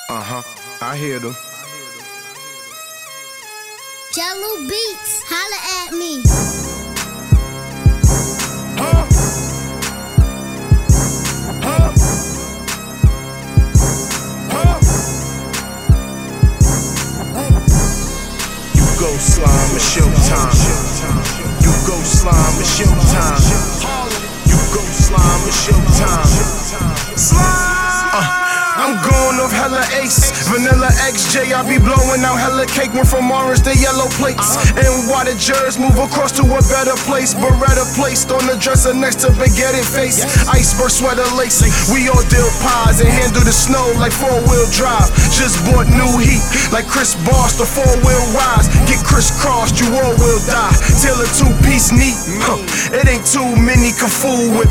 I hear them. Jello Beats, holla at me. You go slime, it's your time. You go slime, it's your time. You go slime, it's your time. Slime! I'm going off hella ace, vanilla XJ. I be blowing out hella cake, went from orange to yellow plates. And why the jurors move across to a better place. Beretta placed on the dresser next to baguette face. Iceberg sweater lace. We all deal pies and handle the snow like 4-wheel drive. Just bought new heat like Chris Bosh, the 4-wheel rise. Get crisscrossed, you all will die. Till a 2-piece neat. It ain't too many can fool with